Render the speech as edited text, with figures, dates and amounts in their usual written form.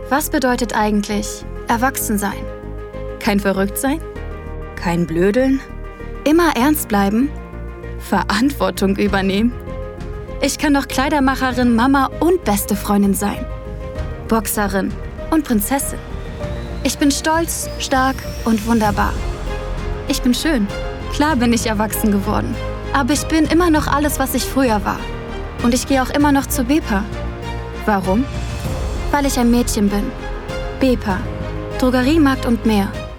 Was bedeutet eigentlich erwachsen sein? Kein Verrücktsein? Kein Blödeln? Immer ernst bleiben? Verantwortung übernehmen? Ich kann doch Kleidermacherin, Mama und beste Freundin sein. Boxerin und Prinzessin. Ich bin stolz, stark und wunderbar. Ich bin schön. Klar bin ich erwachsen geworden. Aber ich bin immer noch alles, was ich früher war. Und ich gehe auch immer noch zu Bepa. Warum? Weil ich ein Mädchen bin. Bepa. Drogeriemarkt und mehr.